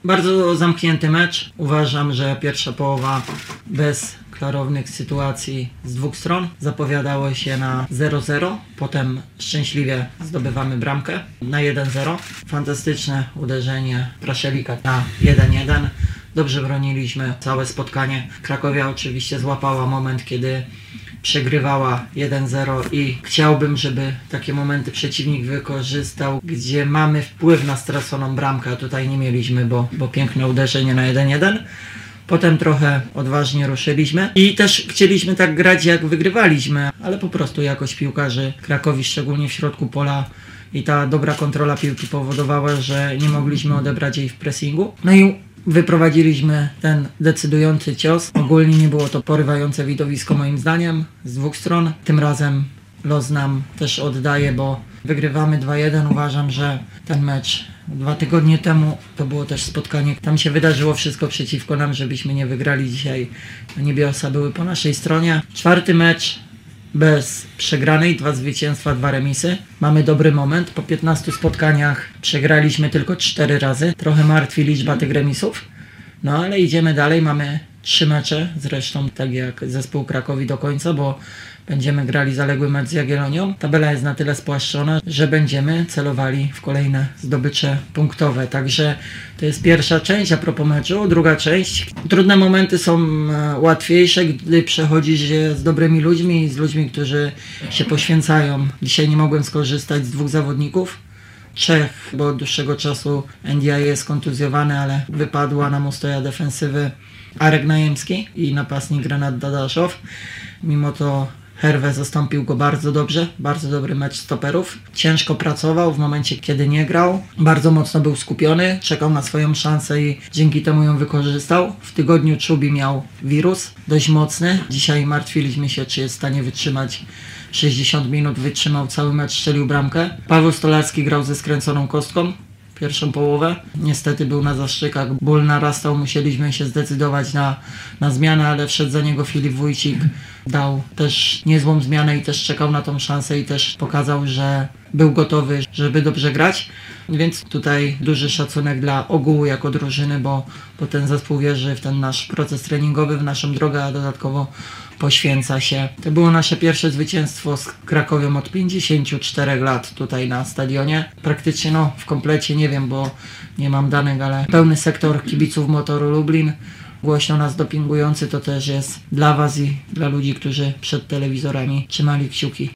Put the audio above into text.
Bardzo zamknięty mecz. Uważam, że pierwsza połowa bez klarownych sytuacji z dwóch stron zapowiadało się na 0-0. Potem szczęśliwie zdobywamy bramkę na 1-0. Fantastyczne uderzenie Praszelika na 1-1. Dobrze broniliśmy całe spotkanie. Krakowia oczywiście złapała moment, kiedy przegrywała 1-0 i chciałbym, żeby takie momenty przeciwnik wykorzystał, gdzie mamy wpływ na straconą bramkę, a tutaj nie mieliśmy, bo piękne uderzenie na 1-1. Potem trochę odważnie ruszyliśmy i też chcieliśmy tak grać, jak wygrywaliśmy, ale po prostu jakość piłkarzy Krakowi, szczególnie w środku pola, i ta dobra kontrola piłki powodowała, że nie mogliśmy odebrać jej w pressingu. No i wyprowadziliśmy ten decydujący cios. Ogólnie nie było to porywające widowisko moim zdaniem z dwóch stron. Tym razem los nam też oddaje, bo wygrywamy 2-1. Uważam, że ten mecz 2 tygodnie temu to było też spotkanie. Tam się wydarzyło wszystko przeciwko nam, żebyśmy nie wygrali. Dzisiaj niebiosa były po naszej stronie. 4. mecz bez przegranej, 2 zwycięstwa, 2 remisy. Mamy dobry moment. Po 15 spotkaniach przegraliśmy tylko 4 razy. Trochę martwi liczba tych remisów. No ale idziemy dalej. Mamy 3 mecze. Zresztą tak jak zespół Krakowi do końca, bo będziemy grali zaległy mecz z Jagiellonią. Tabela jest na tyle spłaszczona, że będziemy celowali w kolejne zdobycze punktowe. Także to jest pierwsza część a propos meczu. Druga część. Trudne momenty są łatwiejsze, gdy przechodzisz je z dobrymi ludźmi i z ludźmi, którzy się poświęcają. Dzisiaj nie mogłem skorzystać z 2 zawodników. 3, bo od dłuższego czasu NDI jest kontuzjowany, ale wypadła nam ustoja defensywy Arek Najemski i napastnik Renat Dadaszow. Mimo to Herwe zastąpił go bardzo dobrze, bardzo dobry mecz stoperów. Ciężko pracował w momencie, kiedy nie grał. Bardzo mocno był skupiony, czekał na swoją szansę i dzięki temu ją wykorzystał. W tygodniu Czubi miał wirus dość mocny. Dzisiaj martwiliśmy się, czy jest w stanie wytrzymać 60 minut. Wytrzymał cały mecz, strzelił bramkę. Paweł Stolarski grał ze skręconą kostką pierwszą połowę. Niestety był na zastrzykach, ból narastał, musieliśmy się zdecydować na zmianę, ale wszedł za niego Filip Wójcik. Dał też niezłą zmianę i też czekał na tą szansę i też pokazał, że był gotowy, żeby dobrze grać. Więc tutaj duży szacunek dla ogółu jako drużyny, bo ten zespół wierzy w ten nasz proces treningowy, w naszą drogę, a dodatkowo poświęca się. To było nasze pierwsze zwycięstwo z Krakowią od 54 lat tutaj na stadionie. Praktycznie w komplecie, nie wiem, bo nie mam danych, ale pełny sektor kibiców Motoru Lublin. Głośno nas dopingujący, to też jest dla Was i dla ludzi, którzy przed telewizorami trzymali kciuki.